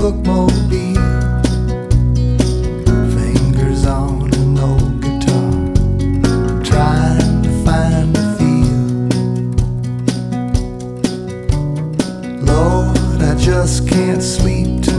bookmobile, fingers on an old guitar, trying to find a feel. Lord, I just can't sleep tonight.